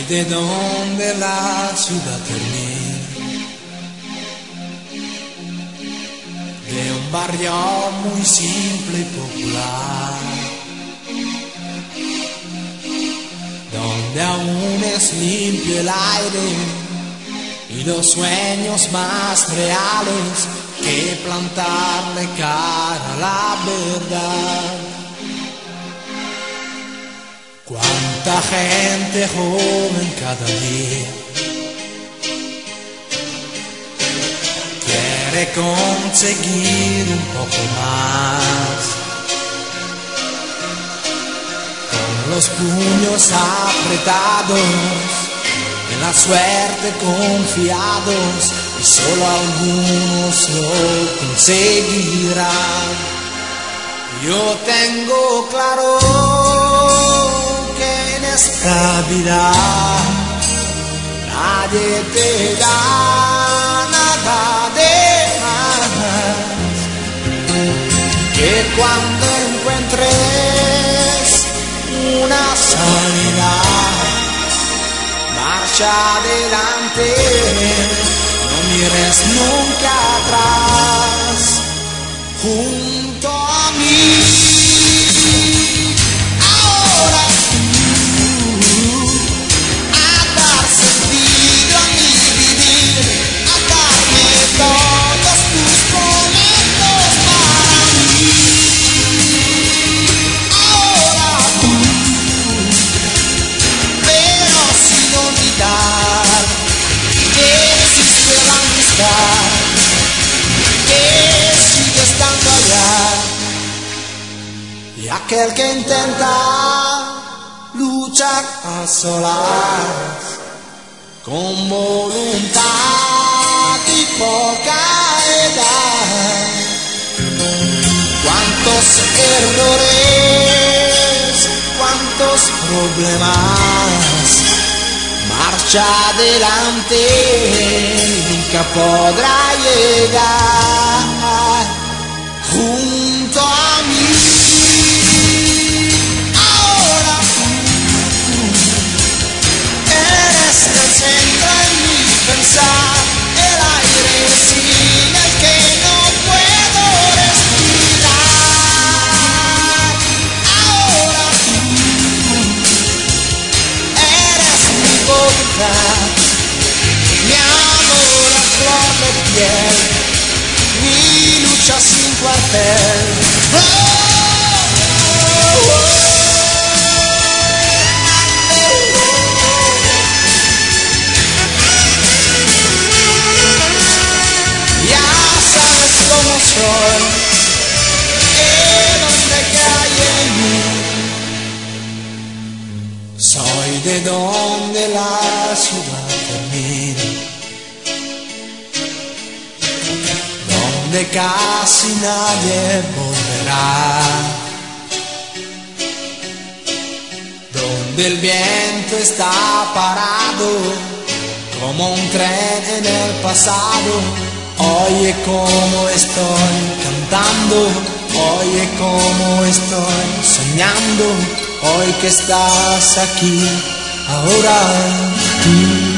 de donde la ciudad termina, de un barrio muy simple y popular, donde aún es limpio el aire y los sueños más reales que plantarle cara a la verdad. Cuánta gente joven cada día quiere conseguir un poco más, con los puños apretados, en la suerte confiados, y solo algunos lo conseguirán. Yo tengo claro que en esta vida nadie te da nada de más, que cuando encuentres una salida, marcha adelante, no mires nunca atrás, junto a mí. Ahora tú, a dar sentido a mi vivir, a darme todos tus momentos para mí. Ahora tú, pero sin olvidar que existe la amistad, que sigue estando allá, y aquel que intenta luchar a solas, con voluntad y poca edad. Cuántos errores, cuántos problemas, marcha adelante, nunca podrá llegar junto a mí. Ahora tú eres el centro en mi pensar, el aire sin el que no puedo respirar. Ahora tú eres mi voluntad, mi amor a flor de piel, mi lucha sin cuartel. Oh, oh, oh. Ya sabes cómo soy, donde cae en mí. Soy de donde la ciudad termina, donde casi nadie volverá, donde el viento está parado como un tren en el pasado. Oye cómo estoy cantando, oye cómo estoy soñando, hoy que estás aquí, ahora tú.